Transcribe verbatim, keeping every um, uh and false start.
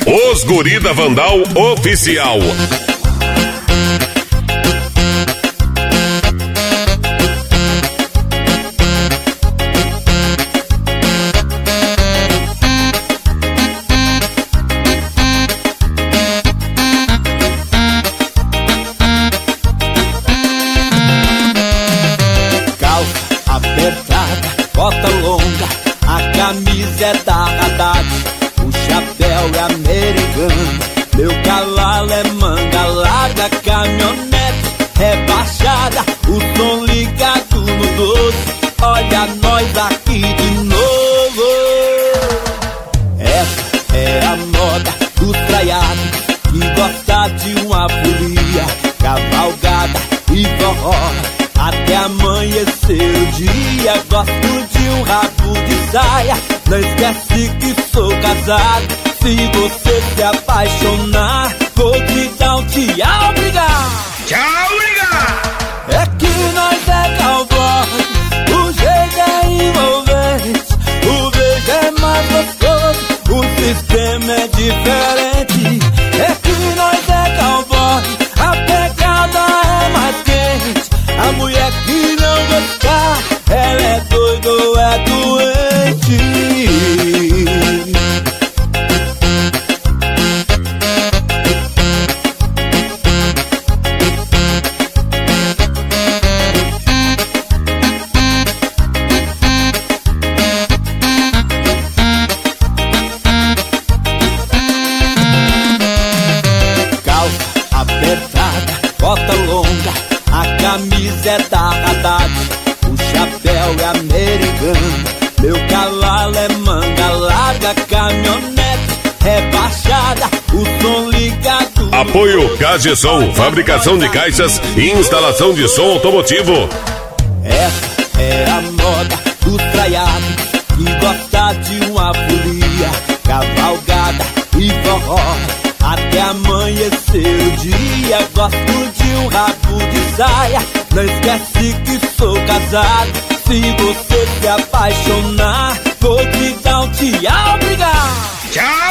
Os Guri da Vandal Oficial. Bota longa, a camisa é da Haddad, o chapéu é americano, meu cavalo é manga larga, caminhonete rebaixada, o som ligado no doze, olha nós aqui de novo. Essa é a moda dos traiados, que gosta de uma folia, cavalgada e forró, até amanhecer o dia. Gosto de um rabo de saia, não esquece que sou casado. Se você se apaixonar, vou te dar um tchau, obrigado. Tchau, obrigado. É que nós é cowboy, o jeito é envolvente, o beijo é mais gostoso, o sistema é diferente. É que nós é cowboy, a pegada é mais quente, a mulher que não gostar, ela é doida ou é doente. Calça apertada, bota longa, a camisa é da Haddad, o chapéu é americano, meu cavalo é manga larga, caminhonete rebaixada, o som ligado. Apoio Cagesom, fabricação de caixas e instalação de som automotivo. Essa é a moda dos traiados, que gosta de uma folia, cavalgada e forró, até amanhecer o dia. Gosto de um rabo de saia, não esquece que sou casado. Se você se apaixonar, vou te dar um tchau, obrigado. Tchau.